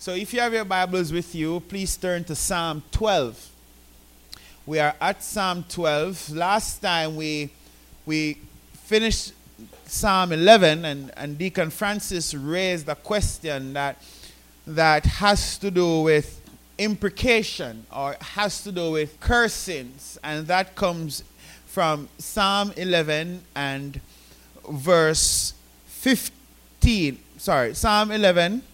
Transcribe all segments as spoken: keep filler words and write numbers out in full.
So if you have your Bibles with you, please turn to Psalm twelve. We are at Psalm twelve. Last time we we finished Psalm eleven, and, and Deacon Francis raised a question that that has to do with imprecation, or has to do with cursings, and that comes from Psalm eleven and verse fifteen. Sorry, Psalm eleven,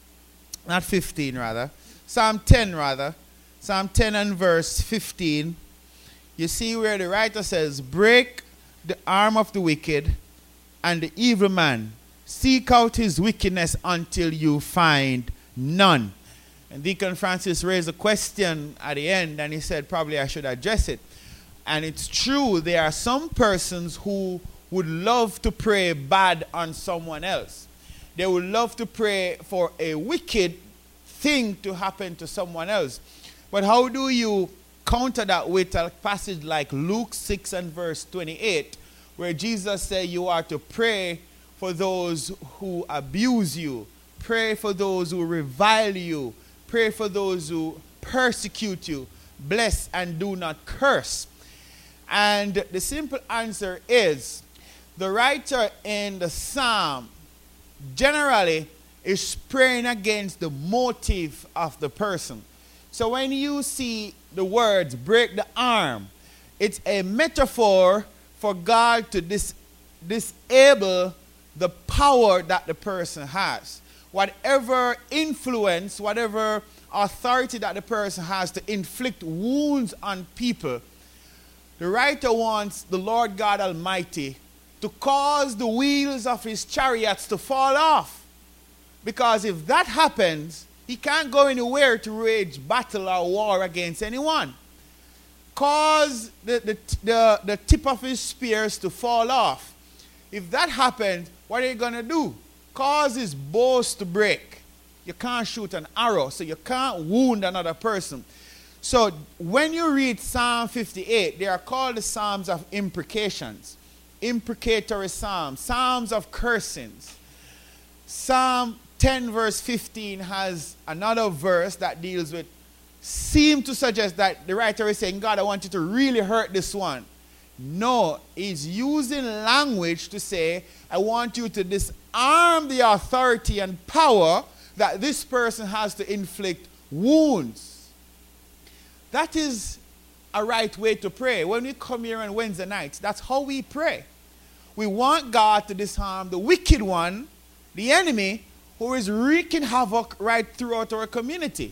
not fifteen rather. Psalm ten rather. Psalm ten and verse fifteen. You see where the writer says, "Break the arm of the wicked and the evil man. Seek out his wickedness until you find none." And Deacon Francis raised a question at the end, and he said probably I should address it. And it's true, there are some persons who would love to pray bad on someone else. They would love to pray for a wicked thing to happen to someone else. But how do you counter that with a passage like Luke six and verse twenty-eight, where Jesus said you are to pray for those who abuse you, pray for those who revile you, pray for those who persecute you, bless and do not curse. And the simple answer is, the writer in the psalm generally is praying against the motive of the person. So when you see the words break the arm, it's a metaphor for God to dis- disable the power that the person has. Whatever influence, whatever authority that the person has to inflict wounds on people, the writer wants the Lord God Almighty to cause the wheels of his chariots to fall off. Because if that happens, he can't go anywhere to wage battle or war against anyone. Cause the, the, the, the tip of his spears to fall off. If that happens, what are you going to do? Cause his bows to break. You can't shoot an arrow, so you can't wound another person. So when you read Psalm fifty-eight, they are called the Psalms of imprecations. Imprecatory Psalms, Psalms of cursings. Psalm ten verse fifteen has another verse that deals with, seem to suggest that the writer is saying, God, I want you to really hurt this one. No, he's using language to say, I want you to disarm the authority and power that this person has to inflict wounds. That is a right way to pray. When we come here on Wednesday nights, that's how we pray. We want God to disarm the wicked one, the enemy, who is wreaking havoc right throughout our community.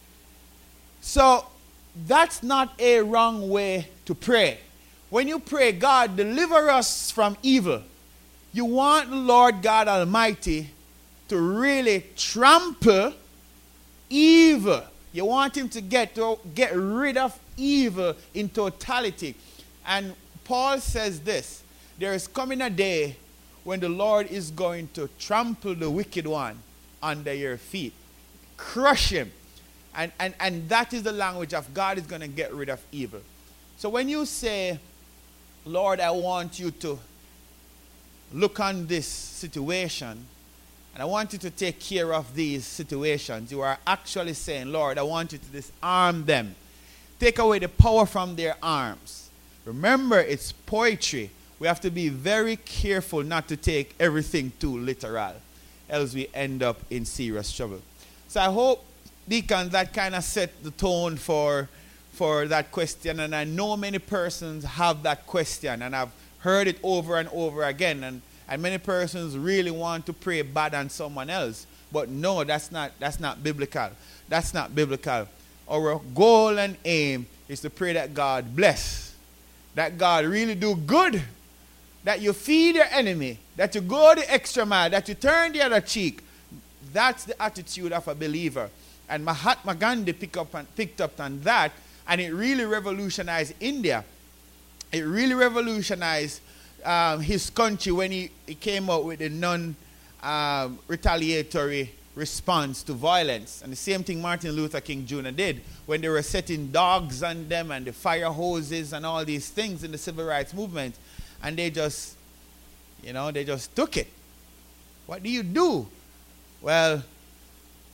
So that's not a wrong way to pray. When you pray, God, deliver us from evil, you want the Lord God Almighty to really trample evil. You want him to get, to get rid of evil in totality. And Paul says this, there is coming a day when the Lord is going to trample the wicked one under your feet. Crush him. And, and, and that is the language of God is going to get rid of evil. So when you say, Lord, I want you to look on this situation, and I want you to take care of these situations, you are actually saying, Lord, I want you to disarm them. Take away the power from their arms. Remember, it's poetry. We have to be very careful not to take everything too literal, else we end up in serious trouble. So I hope, Deacon, that kind of set the tone for, for that question. And I know many persons have that question, and I've heard it over and over again. And, and many persons really want to pray bad on someone else. But no, that's not, that's not biblical. That's not biblical. Our goal and aim is to pray that God bless, that God really do good, that you feed your enemy, that you go the extra mile, that you turn the other cheek. That's the attitude of a believer. And Mahatma Gandhi picked up, on, picked up on that, and it really revolutionized India. It really revolutionized um, his country when he, he came out with a non-retaliatory um, response to violence. And the same thing Martin Luther King Junior did when they were setting dogs on them and the fire hoses and all these things in the civil rights movement. And they just, you know, they just took it. What do you do? Well,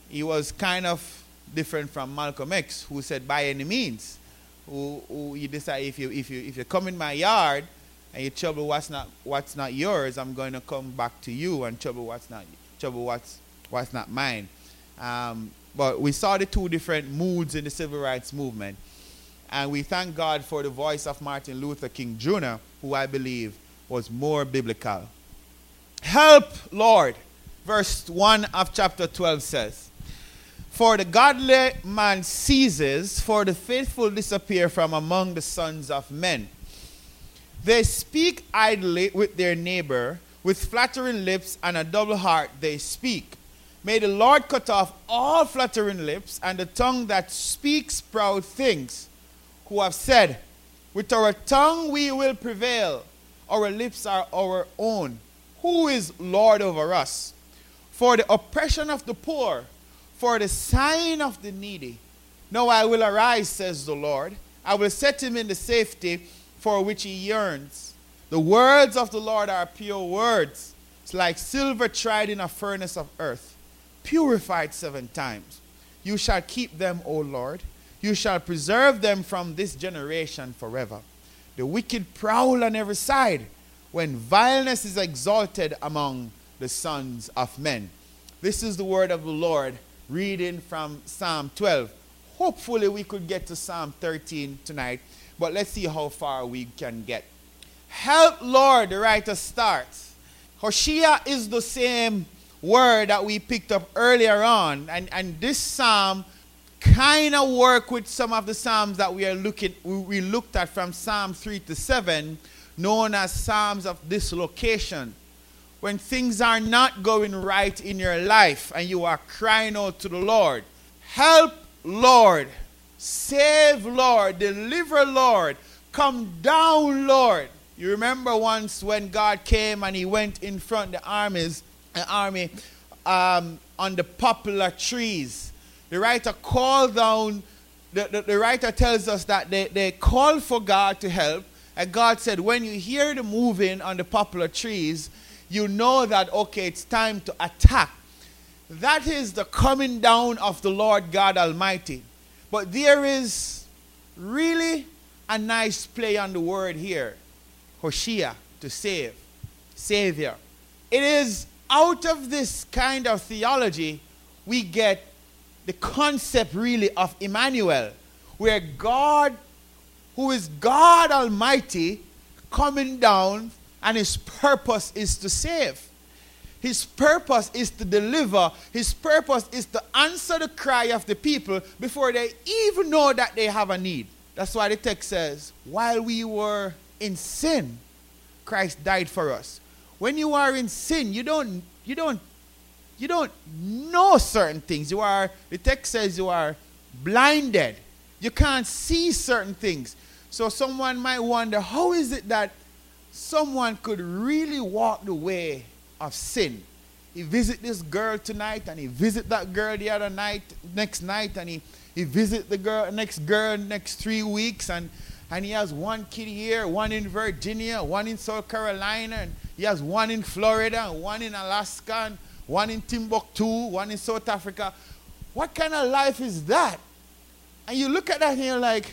he was kind of different from Malcolm X, who said, by any means. Who, who you decide, if you if you if you come in my yard and you trouble what's not what's not yours, I'm going to come back to you and trouble what's not trouble what's what's not mine. Um, but we saw the two different moods in the civil rights movement, and we thank God for the voice of Martin Luther King Junior, who I believe was more biblical. Help, Lord, verse one of chapter twelve says, for the godly man ceases, for the faithful disappear from among the sons of men. They speak idly with their neighbor, with flattering lips and a double heart they speak. May the Lord cut off all flattering lips and the tongue that speaks proud things, who have said, with our tongue we will prevail, our lips are our own. Who is Lord over us? For the oppression of the poor, for the sign of the needy. Now I will arise, says the Lord. I will set him in the safety for which he yearns. The words of the Lord are pure words. It's like silver tried in a furnace of earth, purified seven times. You shall keep them, O Lord. You shall preserve them from this generation forever. The wicked prowl on every side, when vileness is exalted among the sons of men. This is the word of the Lord, reading from Psalm twelve. Hopefully we could get to Psalm thirteen tonight, but let's see how far we can get. Help, Lord, the writer starts. Hoshea is the same word that we picked up earlier on, and, and this psalm kind of work with some of the psalms that we are looking we, we looked at from Psalm three to seven, known as psalms of dislocation. When things are not going right in your life and you are crying out to the Lord, help, Lord, save, Lord, deliver, Lord, come down, Lord. You remember once when God came and he went in front of the armies, the army um, on the poplar trees. The writer called down, the, the, the writer tells us that they, they called for God to help, and God said, when you hear the moving on the poplar trees, you know that, okay, it's time to attack. That is the coming down of the Lord God Almighty. But there is really a nice play on the word here. Hoshea, to save. Savior. It is out of this kind of theology we get the concept really of Emmanuel, where God, who is God Almighty, coming down, and his purpose is to save. His purpose is to deliver. His purpose is to answer the cry of the people before they even know that they have a need. That's why the text says, while we were in sin, Christ died for us. When you are in sin, you don't, you don't, you don't know certain things. You are, the text says you are blinded. You can't see certain things. So someone might wonder, how is it that someone could really walk the way of sin? He visit this girl tonight, and he visit that girl the other night, next night, and he, he visit the girl, next girl next three weeks, and, and he has one kid here, one in Virginia, one in South Carolina, and he has one in Florida, and one in Alaska, and one in Timbuktu, one in South Africa. What kind of life is that? And you look at that and you're like,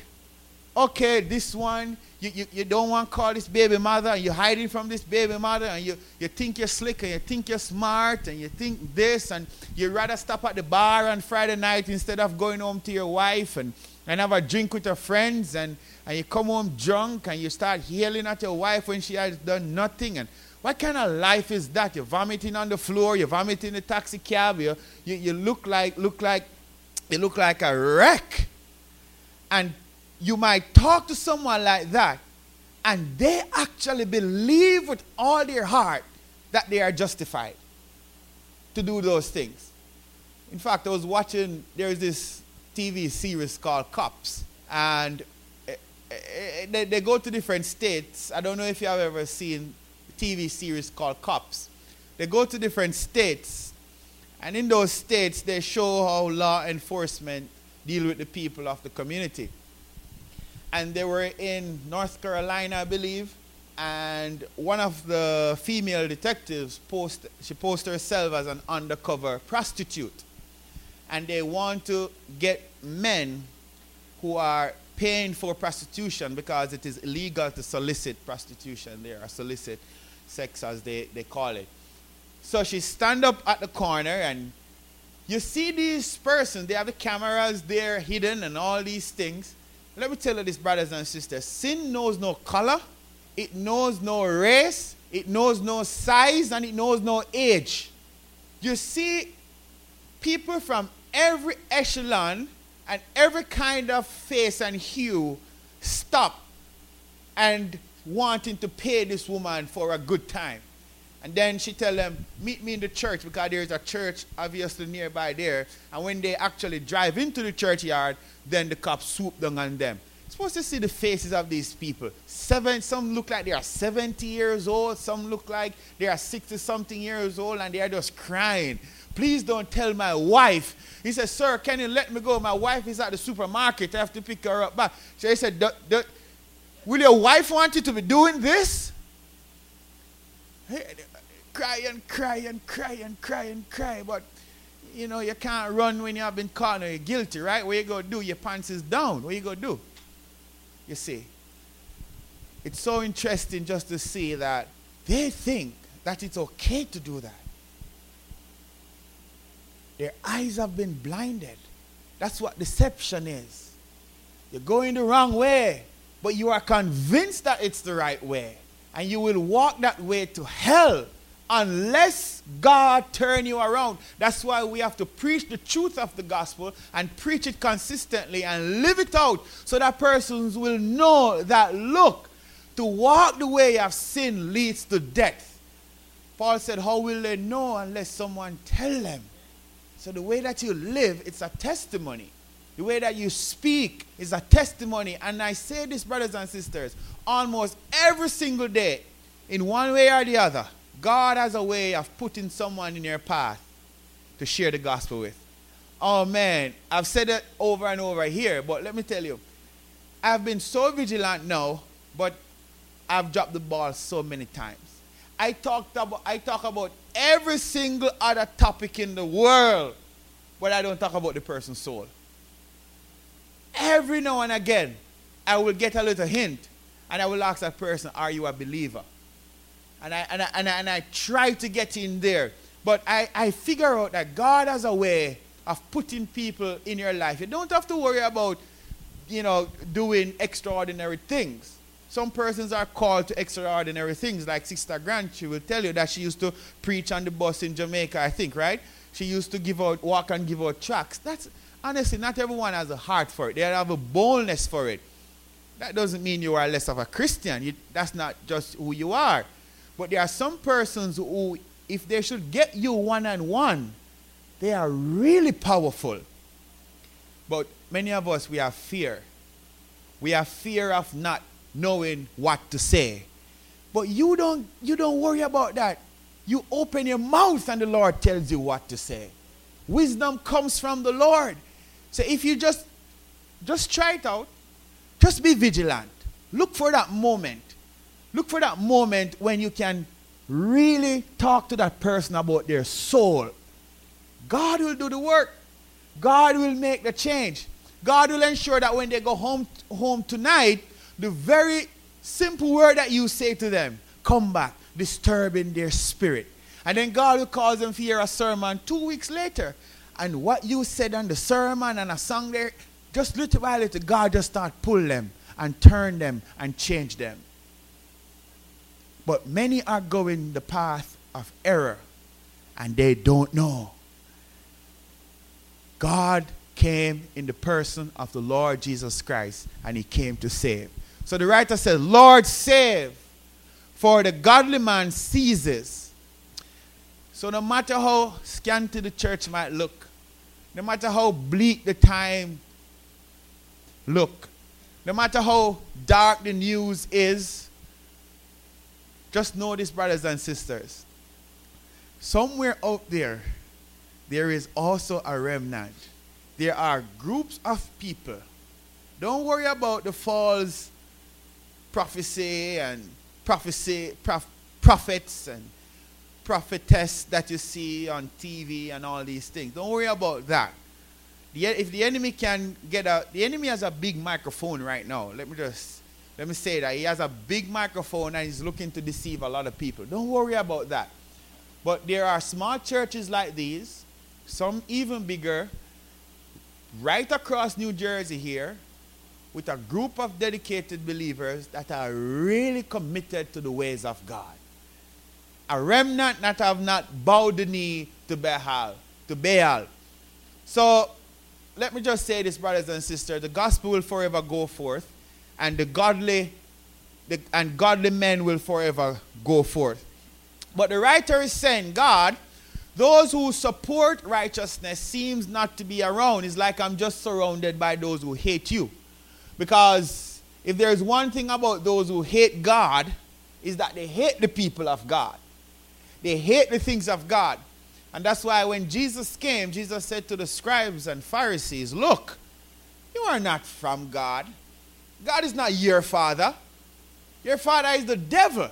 okay, this one, you, you, you don't want to call this baby mother, and you're hiding from this baby mother, and you, you think you're slick, and you think you're smart, and you think this, and you'd rather stop at the bar on Friday night instead of going home to your wife and, and have a drink with your friends, and, and you come home drunk, and you start yelling at your wife when she has done nothing. And what kind of life is that? You're vomiting on the floor, you're vomiting in the taxi cab, you, you, you look like, look like, you look like a wreck. And you might talk to someone like that, and they actually believe with all their heart that they are justified to do those things. In fact, I was watching, there's this T V series called Cops, and they, they go to different states. I don't know if you have ever seen a T V series called Cops. They go to different states, and in those states, they show how law enforcement deal with the people of the community. And they were in North Carolina, I believe, and one of the female detectives, post, she posted herself as an undercover prostitute. and they want to get men who are paying for prostitution because it is illegal to solicit prostitution there, or solicit sex as they, they call it. So she stand up at the corner, and you see these persons, they have the cameras there hidden and all these things. Let me tell you this, brothers and sisters, sin knows no color, it knows no race, it knows no size, and it knows no age. You see people from every echelon and every kind of face and hue stop and wanting to pay this woman for a good time. And then she tell them, meet me in the church, because there is a church obviously nearby there. And when they actually drive into the churchyard, then the cops swoop down on them. You're supposed to see the faces of these people. Seven, some look like they are seventy years old. Some look like they are sixty-something years old, and they are just crying. Please don't tell my wife. He said, sir, can you let me go? My wife is at the supermarket. I have to pick her up back. So he said, "D- d- will your wife want you to be doing this?" Cry and cry and cry and cry and cry. But, you know, you can't run when you have been caught and you're guilty, right? What you going to do? Your pants is down. What you going to do? You see. It's so interesting just to see that they think that it's okay to do that. Their eyes have been blinded. That's what deception is. You're going the wrong way, but you are convinced that it's the right way. And you will walk that way to hell unless God turn you around. That's why we have to preach the truth of the gospel and preach it consistently and live it out, so that persons will know that, look, to walk the way of sin leads to death. Paul said, how will they know unless someone tell them? So the way that you live, it's a testimony. The way that you speak is a testimony. And I say this, brothers and sisters, almost every single day, in one way or the other, God has a way of putting someone in your path to share the gospel with. Oh man, I've said it over and over here, but let me tell you, I've been so vigilant now, but I've dropped the ball so many times. I talked about I talk about every single other topic in the world, but I don't talk about the person's soul. Every now and again, I will get a little hint, and I will ask that person, are you a believer? And I, and I, and I, and I try to get in there. But I, I figure out that God has a way of putting people in your life. You don't have to worry about, you know, doing extraordinary things. Some persons are called to extraordinary things, like Sister Grant. She will tell you that she used to preach on the bus in Jamaica, I think, right? She used to give out, walk and give out tracts. That's, honestly, not everyone has a heart for it. They have a boldness for it. That doesn't mean you are less of a Christian. You, that's not just who you are. But there are some persons who, if they should get you one-on-one, they are really powerful. But many of us, we have fear. We have fear of not knowing what to say. But you don't, you don't worry about that. You open your mouth and the Lord tells you what to say. Wisdom comes from the Lord. So if you just, just try it out, just be vigilant. Look for that moment. Look for that moment when you can really talk to that person about their soul. God will do the work. God will make the change. God will ensure that when they go home, home tonight, the very simple word that you say to them, come back, disturbing their spirit. And then God will cause them to hear a sermon two weeks later. And what you said on the sermon and a song there, just little by little, God just start pull them and turn them and change them. But many are going the path of error, and they don't know. God came in the person of the Lord Jesus Christ, and he came to save. So the writer says, Lord, save, for the godly man ceases. So no matter how scanty the church might look, no matter how bleak the time look, no matter how dark the news is, just know this, brothers and sisters. Somewhere out there, there is also a remnant. There are groups of people. Don't worry about the false prophecy and prophecy, prof, prophets and prophetess that you see on T V and all these things. Don't worry about that. The, if the enemy can get a, the enemy has a big microphone right now. Let me just, let me say that. He has a big microphone and he's looking to deceive a lot of people. Don't worry about that. But there are small churches like these, some even bigger, right across New Jersey here, with a group of dedicated believers that are really committed to the ways of God. A remnant that have not bowed the knee to Baal, to Baal. So, let me just say this, brothers and sisters. The gospel will forever go forth, and the godly the, and godly men will forever go forth. But the writer is saying, God, those who support righteousness seems not to be around. It's like I'm just surrounded by those who hate you. Because if there's one thing about those who hate God, is that they hate the people of God. They hate the things of God. And that's why when Jesus came, Jesus said to the scribes and Pharisees, look, you are not from God. God is not your father. Your father is the devil.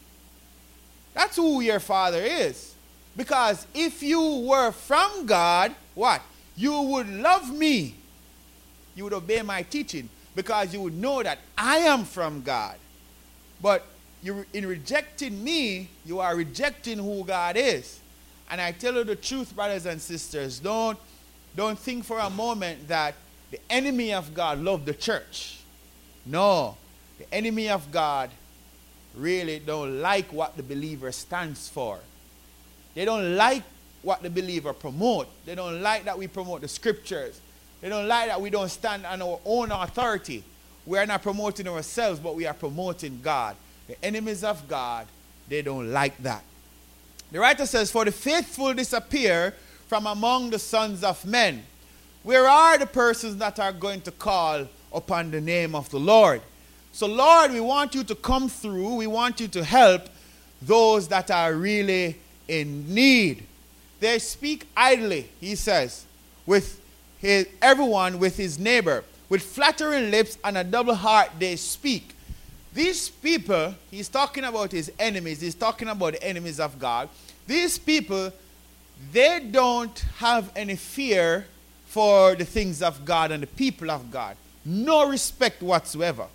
That's who your father is. Because if you were from God, what? You would love me. You would obey my teaching. Because you would know that I am from God. But you, in rejecting me, you are rejecting who God is. And I tell you the truth, brothers and sisters, don't, don't think for a moment that the enemy of God loved the church. No, the enemy of God really don't like what the believer stands for. They don't like what the believer promote. They don't like that we promote the scriptures. They don't like that we don't stand on our own authority. We are not promoting ourselves, but we are promoting God. The enemies of God, they don't like that. The writer says, for the faithful disappear from among the sons of men. Where are the persons that are going to call upon the name of the Lord? So, Lord, we want you to come through. We want you to help those that are really in need. They speak idly, he says, with his, everyone with his neighbor. With flattering lips and a double heart they speak. These people, he's talking about his enemies. He's talking about the enemies of God. These people, they don't have any fear for the things of God and the people of God. No respect whatsoever.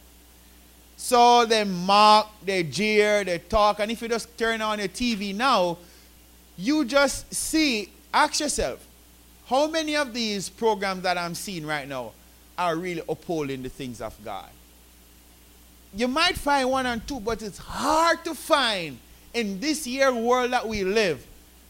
So they mock, they jeer, they talk. And if you just turn on your T V now, you just see, ask yourself, how many of these programs that I'm seeing right now are really upholding the things of God? You might find one and two, but it's hard to find in this year world that we live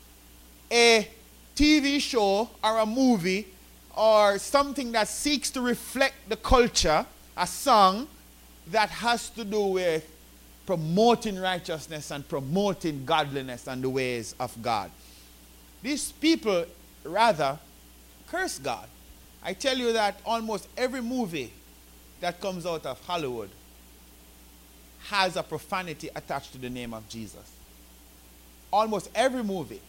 a T V show or a movie or something that seeks to reflect the culture, a song that has to do with promoting righteousness and promoting godliness and the ways of God. These people rather curse God. I tell you that almost every movie that comes out of Hollywood has a profanity attached to the name of Jesus. Almost every movie.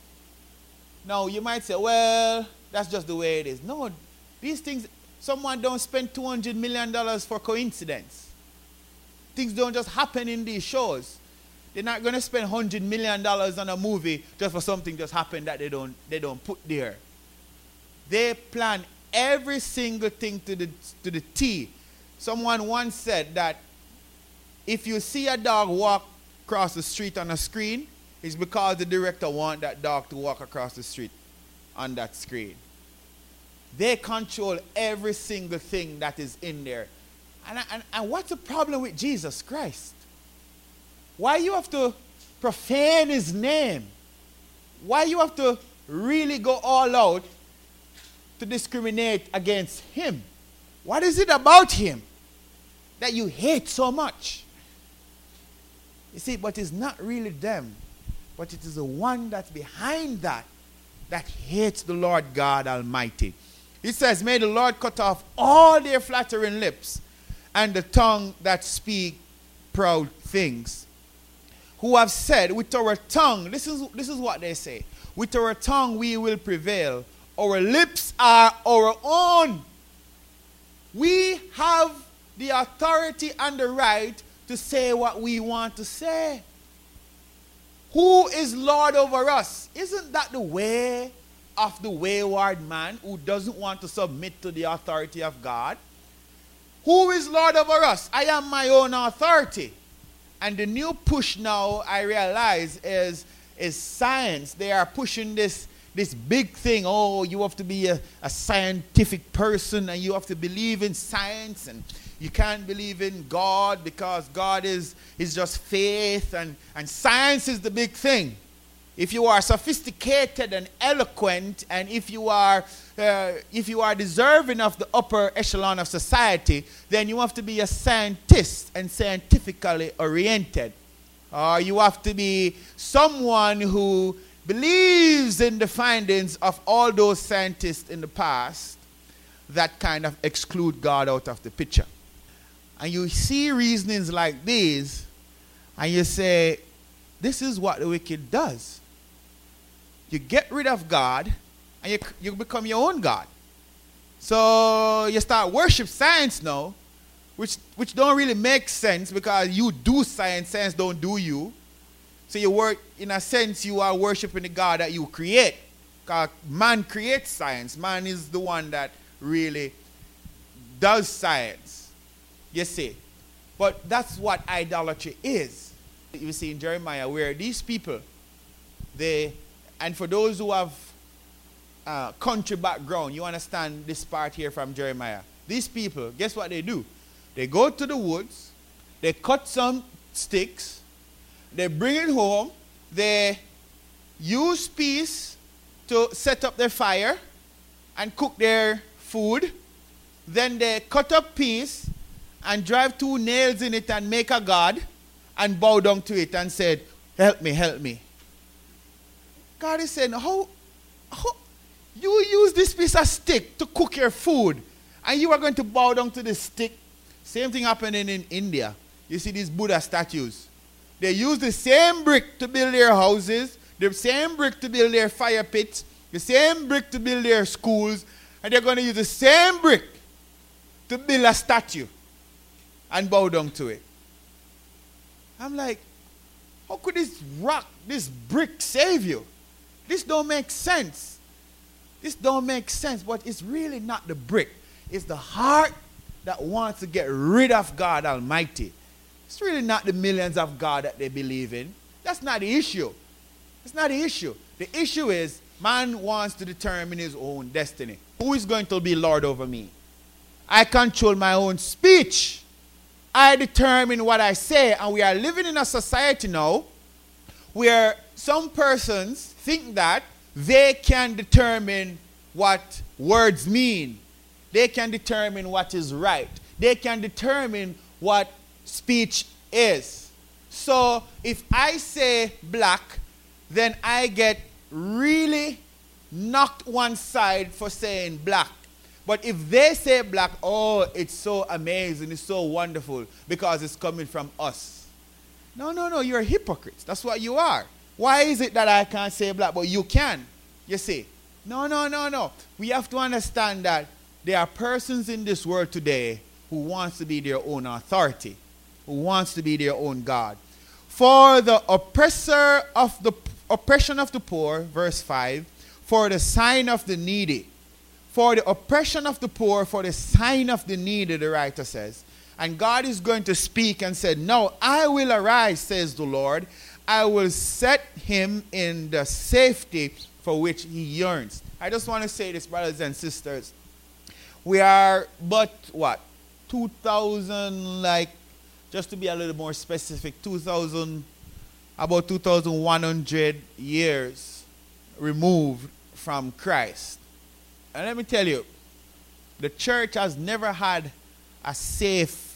Now, you might say, well, that's just the way it is. No, these things, someone don't spend two hundred million dollars for coincidence. Things don't just happen in these shows. They're not going to spend one hundred million dollars on a movie just for something just happened that they don't, they don't put there. They plan every single thing to the, to the T. Someone once said that if you see a dog walk across the street on a screen, it's because the director wants that dog to walk across the street on that screen. They control every single thing that is in there. And, and, and what's the problem with Jesus Christ? Why you have to profane his name? Why you have to really go all out to discriminate against him? What is it about him that you hate so much? You see, but it's not really them, but it is the one that's behind that that hates the Lord God Almighty. He says, may the Lord cut off all their flattering lips and the tongue that speak proud things. Who have said, with our tongue, this is, this is what they say, with our tongue we will prevail. Our lips are our own. We have the authority and the right to say what we want to say. Who is Lord over us? Isn't that the way of the wayward man who doesn't want to submit to the authority of God. Who is Lord over us? I am my own authority. And the new push now, I realize, is, is science. They are pushing this, this big thing. Oh, you have to be a, a scientific person and you have to believe in science, and you can't believe in God because God is, is just faith, and, and science is the big thing. If you are sophisticated and eloquent, and if you are uh, if you are deserving of the upper echelon of society, then you have to be a scientist and scientifically oriented. Or you have to be someone who believes in the findings of all those scientists in the past that kind of exclude God out of the picture. And you see reasonings like these, and you say, this is what the wicked does. You get rid of God, and you, you become your own God. So you start worship science now, which, which don't really make sense because you do science, science don't do you. So you work, in a sense, you are worshiping the God that you create. Because man creates science. Man is the one that really does science. You see. But that's what idolatry is. You see in Jeremiah where these people, they, and for those who have uh, country background, you understand this part here from Jeremiah. These people, guess what they do? They go to the woods, they cut some sticks, they bring it home, they use peas to set up their fire and cook their food. Then they cut up peas and drive two nails in it and make a god and bow down to it and said, help me, help me. God is saying, how, how you use this piece of stick to cook your food and you are going to bow down to the stick? Same thing happening in India. You see these Buddha statues. They use the same brick to build their houses, the same brick to build their fire pits, the same brick to build their schools, and they're going to use the same brick to build a statue and bow down to it. I'm like, how could this rock, this brick save you? This don't make sense. This don't make sense, but it's really not the brick. It's the heart that wants to get rid of God Almighty. It's really not the millions of God that they believe in. That's not the issue. It's not the issue. The issue is man wants to determine his own destiny. Who is going to be Lord over me? I control my own speech. I determine what I say. And we are living in a society now where some persons think that they can determine what words mean. They can determine what is right. They can determine what speech is. So if I say black, then I get really knocked one side for saying black. But if they say black, oh, it's so amazing, it's so wonderful because it's coming from us. No, no, no, you're hypocrites. That's what you are. Why is it that I can't say black, but you can? You see? No, no, no, no. We have to understand that there are persons in this world today who wants to be their own authority, who wants to be their own God. For the oppressor of the oppression of the poor, verse five, for the sign of the needy. For the oppression of the poor, for the sign of the needy, the writer says. And God is going to speak and said, no, I will arise, says the Lord. I will set him in the safety for which he yearns. I just want to say this, brothers and sisters. We are but, what, two thousand, like, just to be a little more specific, two thousand, about two thousand one hundred years removed from Christ. And let me tell you, the church has never had a safe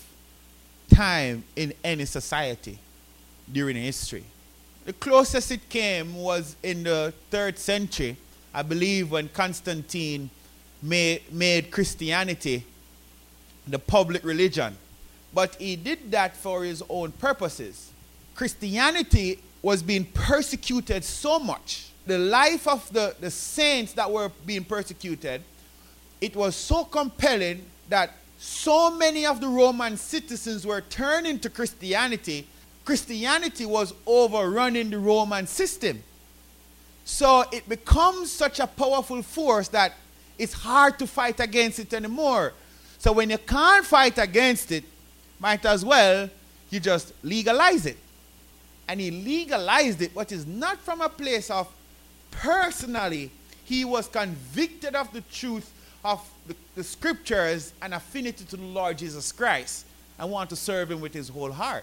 time in any society during history. The closest it came was in the third century, I believe, when Constantine made, made Christianity the public religion. But he did that for his own purposes. Christianity was being persecuted so much. The life of the, the saints that were being persecuted, it was so compelling that so many of the Roman citizens were turning to Christianity. Christianity was overrunning the Roman system. So it becomes such a powerful force that it's hard to fight against it anymore. So when you can't fight against it, might as well you just legalize it. And he legalized it, but is not from a place of personally. He was convicted of the truth of the, the scriptures and affinity to the Lord Jesus Christ and want to serve him with his whole heart.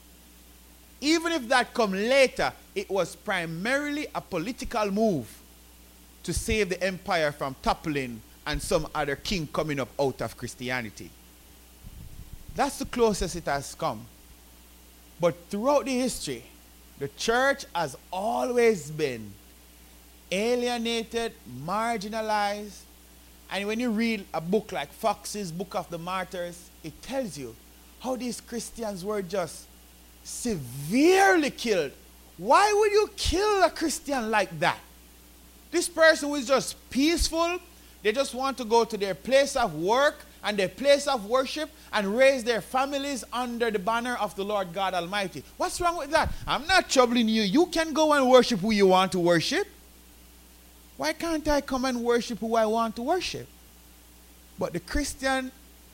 Even if that come later, it was primarily a political move to save the empire from toppling and some other king coming up out of Christianity. That's the closest it has come. But throughout the history, the church has always been alienated, marginalized. And when you read a book like Fox's Book of the Martyrs, it tells you how these Christians were just severely killed. Why would you kill a Christian like that? This person was just peaceful. They just want to go to their place of work and their place of worship and raise their families under the banner of the Lord God Almighty. What's wrong with that? I'm not troubling you. You can go and worship who you want to worship. Why can't I come and worship who I want to worship? But the Christian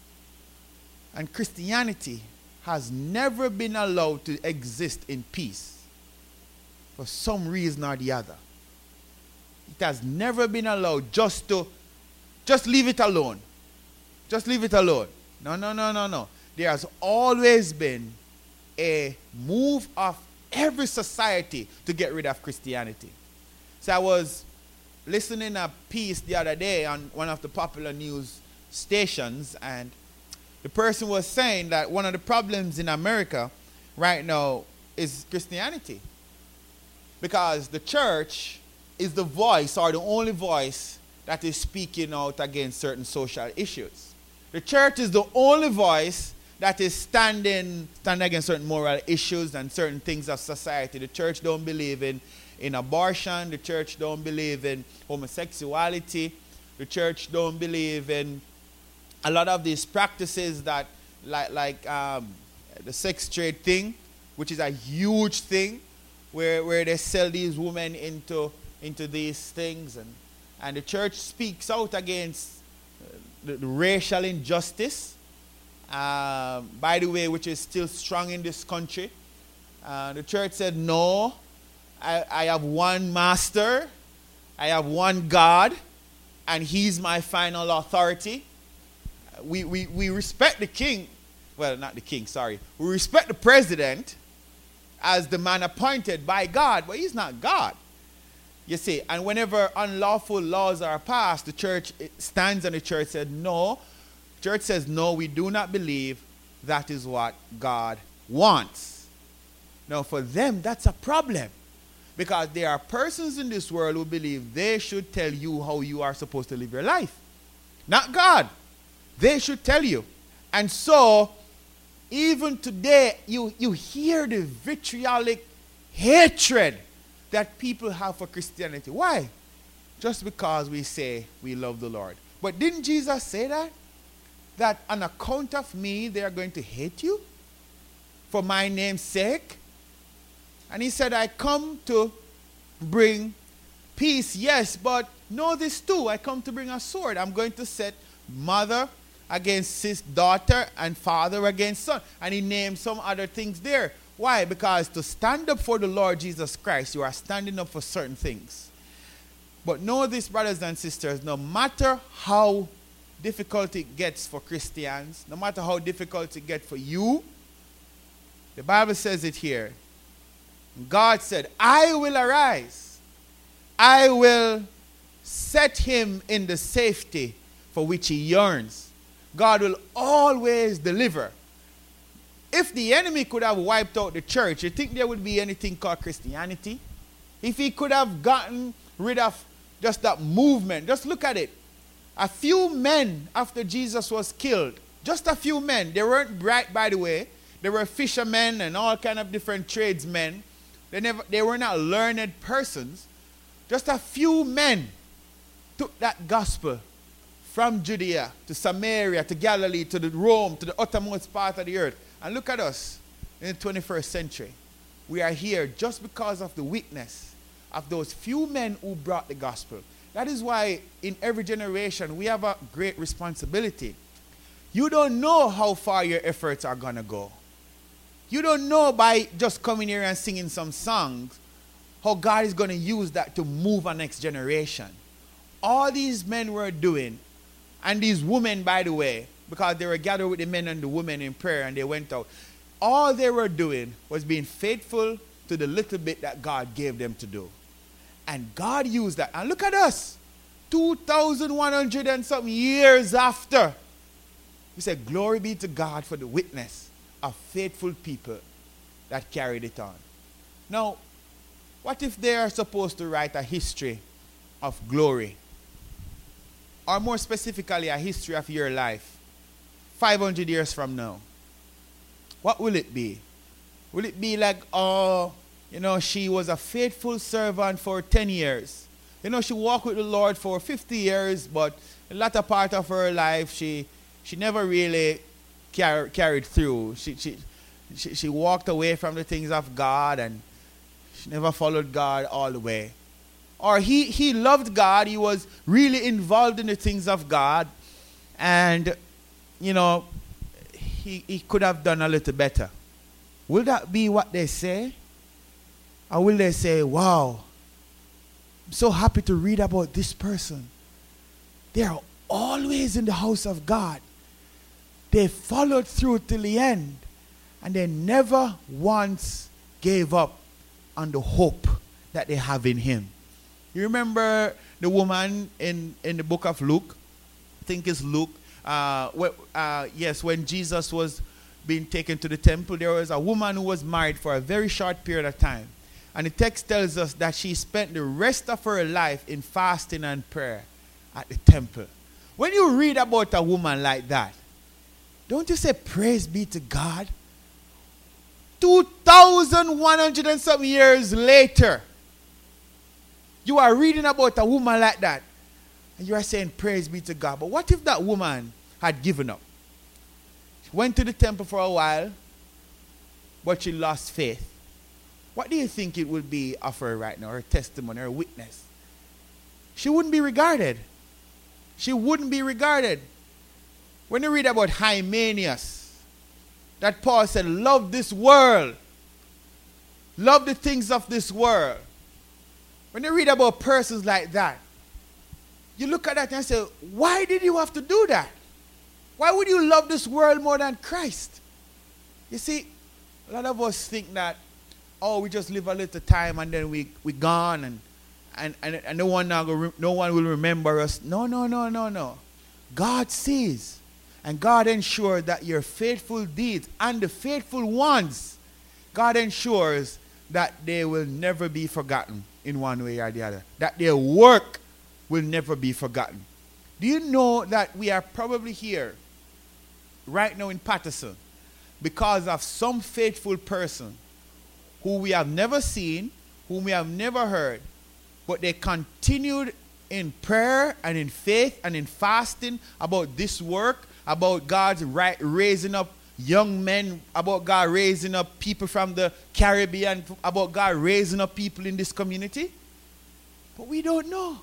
and Christianity has never been allowed to exist in peace for some reason or the other. It has never been allowed just to, just leave it alone. Just leave it alone. No, no, no, no, no. There has always been a move of every society to get rid of Christianity. So I was listening a piece the other day on one of the popular news stations, and the person was saying that one of the problems in America right now is Christianity. Because the church is the voice or the only voice that is speaking out against certain social issues. The church is the only voice that is standing, standing against certain moral issues and certain things of society. The church don't believe in, in abortion. The church don't believe in homosexuality. The church don't believe in a lot of these practices that, like, like um, the sex trade thing, which is a huge thing, where, where they sell these women into, into these things. And, and the church speaks out against the, the racial injustice, uh, by the way, which is still strong in this country. Uh, the church said, no, I, I have one master, I have one God, and he's my final authority. We, we, we respect the king, well, not the king, sorry. We respect the president as the man appointed by God, but he's not God. You see, and whenever unlawful laws are passed, the church stands and the church said, no. Church says, no, we do not believe that is what God wants. Now, for them, that's a problem. Because there are persons in this world who believe they should tell you how you are supposed to live your life. Not God. They should tell you. And so, even today, you, you hear the vitriolic hatred that people have for Christianity. Why? Just because we say we love the Lord. But didn't Jesus say that? That on account of me, they are going to hate you for my name's sake. And he said, I come to bring peace, yes, but know this too. I come to bring a sword. I'm going to set mother against his daughter and father against son. And he named some other things there. Why? Because to stand up for the Lord Jesus Christ, you are standing up for certain things. But know this, brothers and sisters, no matter how difficult it gets for Christians, no matter how difficult it gets for you, the Bible says it here. God said, I will arise. I will set him in the safety for which he yearns. God will always deliver. If the enemy could have wiped out the church, you think there would be anything called Christianity? If he could have gotten rid of just that movement, just look at it. A few men after Jesus was killed, just a few men, they weren't bright, by the way. They were fishermen and all kind of different tradesmen. They never, they were not learned persons. Just a few men took that gospel from Judea to Samaria to Galilee to the Rome to the uttermost part of the earth. And look at us in the twenty-first century. We are here just because of the witness of those few men who brought the gospel. That is why in every generation we have a great responsibility. You don't know how far your efforts are going to go. You don't know by just coming here and singing some songs how God is going to use that to move a next generation. All these men were doing, and these women, by the way, because they were gathered with the men and the women in prayer and they went out, all they were doing was being faithful to the little bit that God gave them to do. And God used that. And look at us, two thousand one hundred and something years after. We say, glory be to God for the witness of faithful people that carried it on. Now, what if they are supposed to write a history of glory? Or more specifically, a history of your life, five hundred years from now? What will it be? Will it be like, oh, you know, she was a faithful servant for ten years. You know, she walked with the Lord for fifty years, but a latter part of her life, she she never really car- carried through. She, she, she, she walked away from the things of God, and she never followed God all the way. Or he, he loved God. He was really involved in the things of God. And, you know, he, he could have done a little better. Will that be what they say? Or will they say, wow, I'm so happy to read about this person. They are always in the house of God. They followed through till the end. And they never once gave up on the hope that they have in him. You remember the woman in, in the book of Luke? I think it's Luke. Uh, wh- uh, yes, when Jesus was being taken to the temple, there was a woman who was married for a very short period of time. And the text tells us that she spent the rest of her life in fasting and prayer at the temple. When you read about a woman like that, don't you say, praise be to God? two thousand one hundred and some years later, you are reading about a woman like that, and you are saying, praise be to God. But what if that woman had given up? She went to the temple for a while, but she lost faith. What do you think it would be of her right now, her testimony, her witness? She wouldn't be regarded. She wouldn't be regarded. When you read about Hymenaeus, that Paul said, love this world. Love the things of this world. When you read about persons like that, you look at that and say, why did you have to do that? Why would you love this world more than Christ? You see, a lot of us think that, oh, we just live a little time and then we we gone and and, and, and no one now go, no one will remember us. No, no, no, no, no. God sees, and God ensures that your faithful deeds and the faithful ones, God ensures that they will never be forgotten in one way or the other. That their work will never be forgotten. Do you know that we are probably here right now in Patterson because of some faithful person who we have never seen, whom we have never heard, but they continued in prayer and in faith and in fasting about this work, about God's right, raising up young men, about God raising up people from the Caribbean, about God raising up people in this community? But we don't know.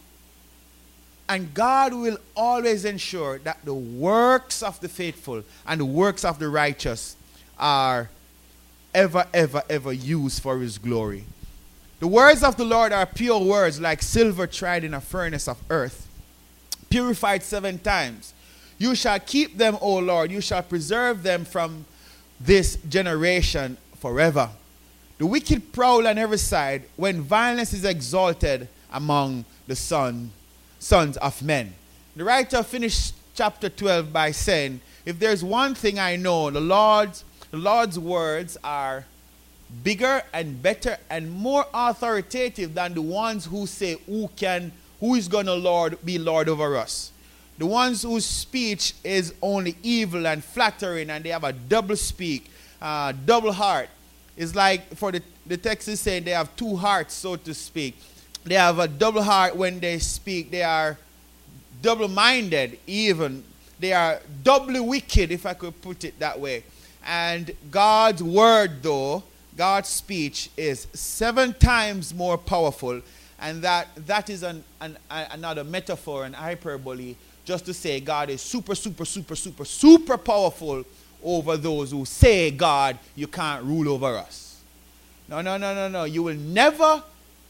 And God will always ensure that the works of the faithful and the works of the righteous are ever, ever, ever used for his glory. The words of the Lord are pure words, like silver tried in a furnace of earth, purified seven times. You shall keep them, O Lord. You shall preserve them from this generation forever. The wicked prowl on every side when violence is exalted among the son, sons of men. The writer finished chapter twelve by saying, if there's one thing I know, the Lord's, the Lord's words are bigger and better and more authoritative than the ones who say, who can, who is going to Lord be Lord over us? The ones whose speech is only evil and flattering, and they have a double speak, uh, double heart. It's like, for the, the text is saying they have two hearts, so to speak. They have a double heart when they speak. They are double-minded even. They are doubly wicked, if I could put it that way. And God's word, though, God's speech is seven times more powerful And that that is an, an, another metaphor and hyperbole just to say God is super, super, super, super, super powerful over those who say, God, you can't rule over us. No, no, no, no, no. You will never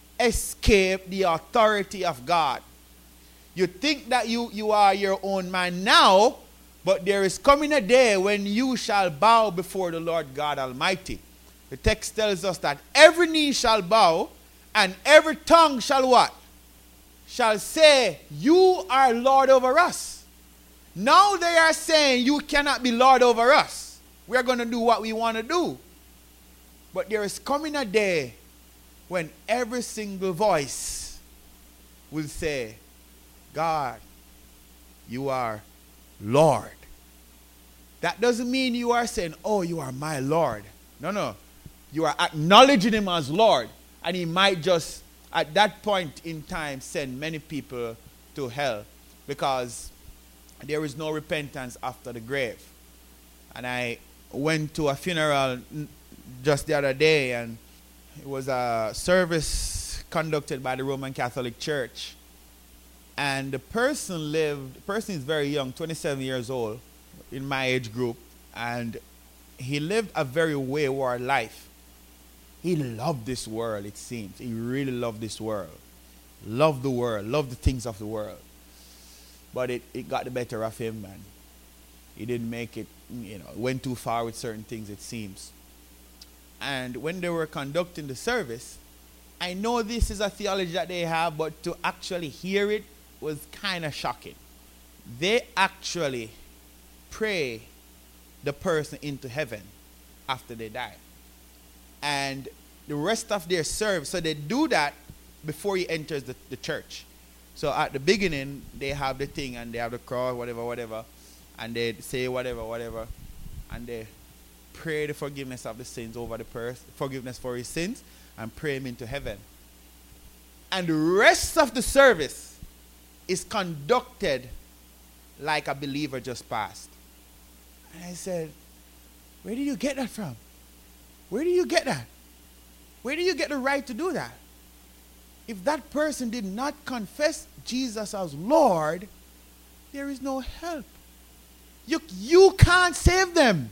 escape the authority of God. You think that you, you are your own man now, but there is coming a day when you shall bow before the Lord God Almighty. The text tells us that every knee shall bow and every tongue shall what? Shall say, you are Lord over us. Now they are saying you cannot be Lord over us. We are going to do what we want to do. But there is coming a day when every single voice will say, God, you are Lord. That doesn't mean you are saying, oh, you are my Lord. No, no. You are acknowledging him as Lord. And he might just, at that point in time, send many people to hell. Because there is no repentance after the grave. And I went to a funeral just the other day, and it was a service conducted by the Roman Catholic Church. And the person lived, the person is very young, twenty-seven years old, in my age group. And he lived a very wayward life. He loved this world, it seems. He really loved this world. Loved the world, loved the things of the world. But it, it got the better of him, and he didn't make it, you know, went too far with certain things, it seems. And when they were conducting the service, I know this is a theology that they have, but to actually hear it was kind of shocking. They actually pray the person into heaven after they die. And the rest of their service, so they do that before he enters the, the church. So at the beginning, they have the thing, and they have the cross, whatever, whatever, and they say whatever, whatever, and they pray the forgiveness of the sins over the person, forgiveness for his sins, and pray him into heaven. And the rest of the service is conducted like a believer just passed. And I said, where did you get that from? Where do you get that? Where do you get the right to do that? If that person did not confess Jesus as Lord, there is no help. You, you can't save them.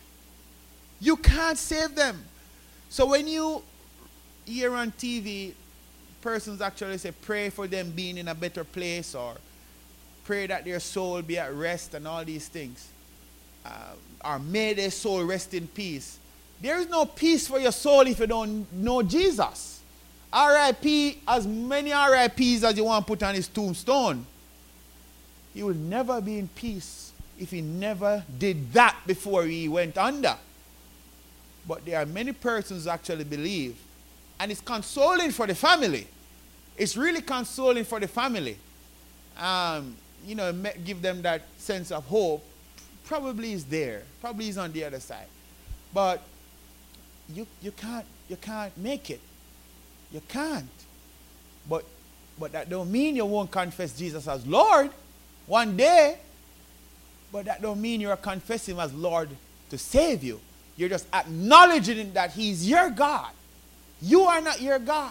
You can't save them. So when you hear on T V, persons actually say, pray for them being in a better place, or pray that their soul be at rest, and all these things, uh, or may their soul rest in peace. There is no peace for your soul if you don't know Jesus. R I P, as many R I Ps as you want to put on his tombstone. He will never be in peace if he never did that before he went under. But there are many persons who actually believe. And it's consoling for the family. It's really consoling for the family. Um, you know, give them that sense of hope. Probably is there. Probably is on the other side. But you you can't you can't make it. You can't. But but that don't mean you won't confess Jesus as Lord one day. But that don't mean you're confessing him as Lord to save you. You're just acknowledging that he's your God. You are not your God.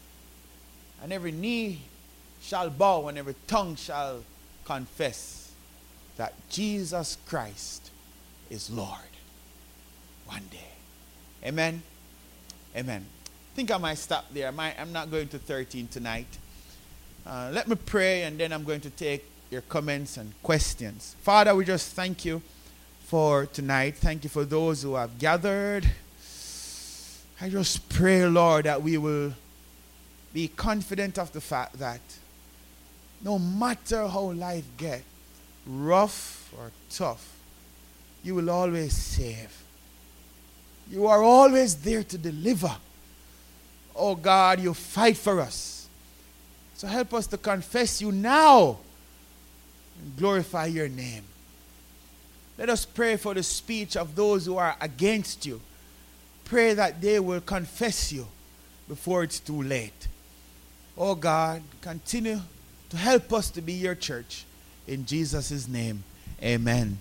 And every knee shall bow and every tongue shall confess that Jesus Christ is Lord one day. Amen. Amen. I think I might stop there. I might, I'm not going to thirteen tonight. Uh, let me pray, and then I'm going to take your comments and questions. Father, we just thank you for tonight. Thank you for those who have gathered. I just pray, Lord, that we will be confident of the fact that no matter how life gets, rough or tough, you will always save. You are always there to deliver. Oh God, you fight for us. So help us to confess you now and glorify your name. Let us pray for the speech of those who are against you. Pray that they will confess you before it's too late. Oh God, continue to help us to be your church. In Jesus' name, amen.